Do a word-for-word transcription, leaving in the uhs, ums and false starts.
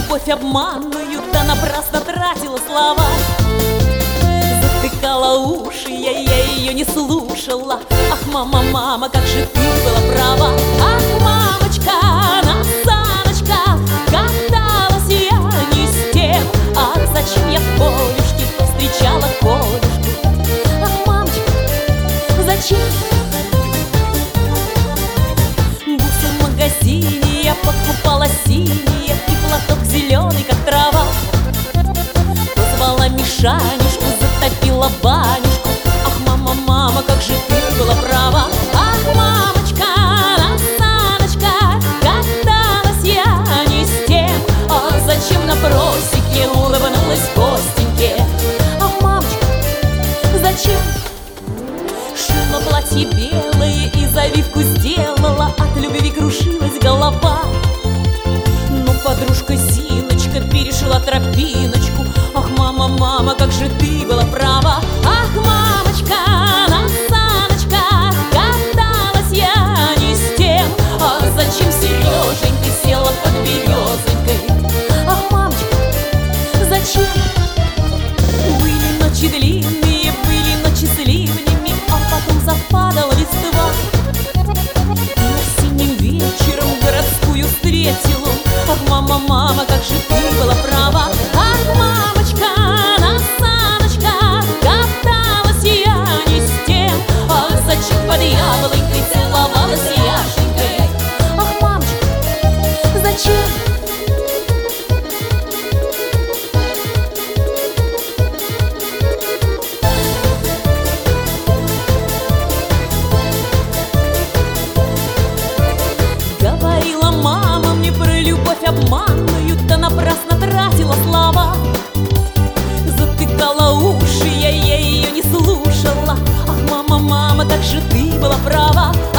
любовь обманную, да напрасно тратила слова. Затыкала уши, я, я ее не слушала. Ах, мама, мама, как же ты была права. Ах, мамочка, на саночках каталась я не с тем. Ах, зачем я в полюшке повстречала Колюшку? Ах, мамочка, зачем? Бусы в магазине я покупала синие, и платок зеленый, как трава. Позвала Мишанюшку, затопила банюшку. Ах, мама, мама, как же ты была права. Ах, мамочка, на саночках каталась я не с тем. А зачем на просеке улыбнулась Костеньке? Ах, мамочка, зачем? Шила платье белое и завивку сделала, от любви кружилась голова. Но подружка Зиночка перешла тропиночку. Ах, мама, мама, как же ты была права. Ах, мамочка, на саночках каталась я не с тем. А зачем Сереженька села под березонькой? Ах, мамочка, зачем? Были ночи длинные, были ночи с ливнями, а потом западала листва. И осенним вечером городскую встретил он. Ах, мама, мама, как же ты была права. Ах, мамочка, на саночках каталась я не с тем. А зачем под яблонькой целовалась Яшенькой? Ах, мамочка, зачем? Говорила мама мне про любовь обманную, да напрасно тратила слова. Затыкала уши, я, я ее не слушала. Ах, мама, мама, как же ты была права.